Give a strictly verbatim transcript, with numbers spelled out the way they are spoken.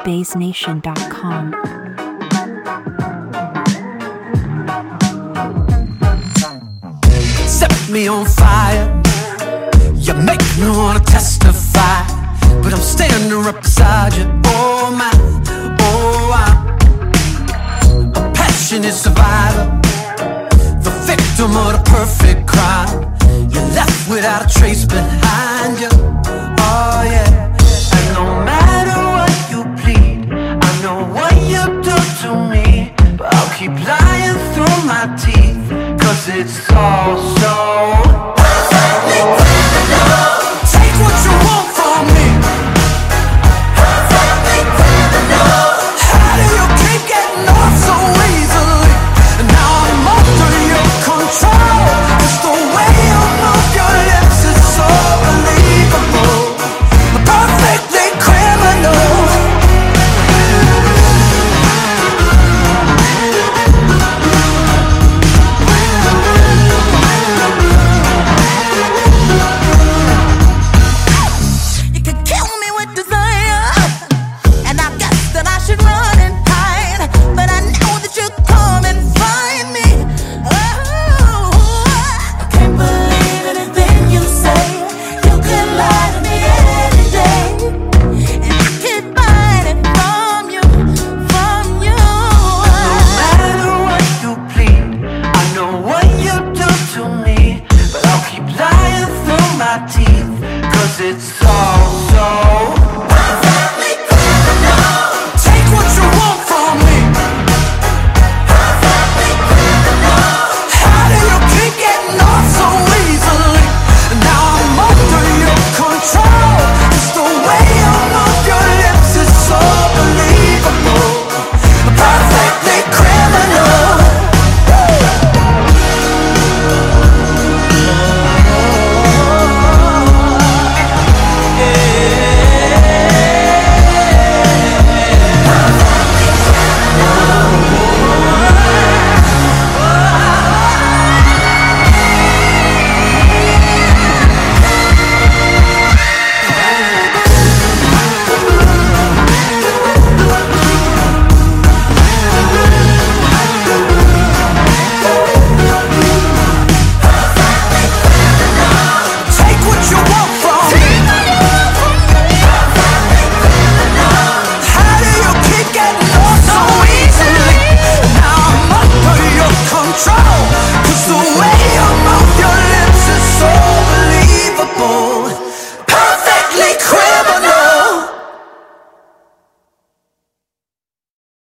bass nation dot com. Set me on fire, you make me wanna testify, but I'm standing right beside you. Oh my, oh I'm a passionate survivor, the victim of the perfect crime. You're left without a trace behind you. Oh yeah, and no matter what you plead, I know what you do to me, but I'll keep lying through my teeth, 'cause it's all so perfectly criminal. Take what you want from me. Perfectly criminal. How do you keep getting off so easily? And now I'm under your control. Just the way you move your lips is so believable. Perfectly criminal. It's all